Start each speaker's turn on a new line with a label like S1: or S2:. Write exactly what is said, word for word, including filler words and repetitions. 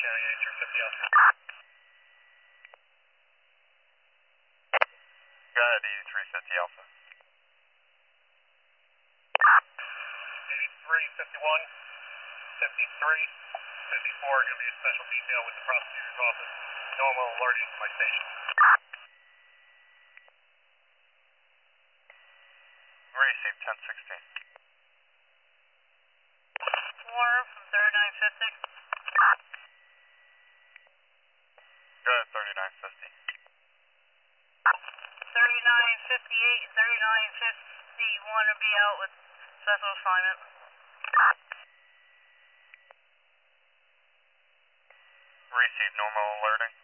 S1: County eight three fifty Alpha.
S2: Go ahead, eighty-three fifty Alpha.
S1: eighty-three fifty-one, fifty-three, fifty-four are going to be a special detail with the prosecutor's office. Normal alerting to my station.
S2: Receive ten sixteen.
S3: Warner from thirty-nine fifty.
S2: Go ahead, thirty-nine fifty.
S3: thirty-nine fifty-eight and thirty-nine fifty want to be out with special assignment.
S2: Receive normal alerting.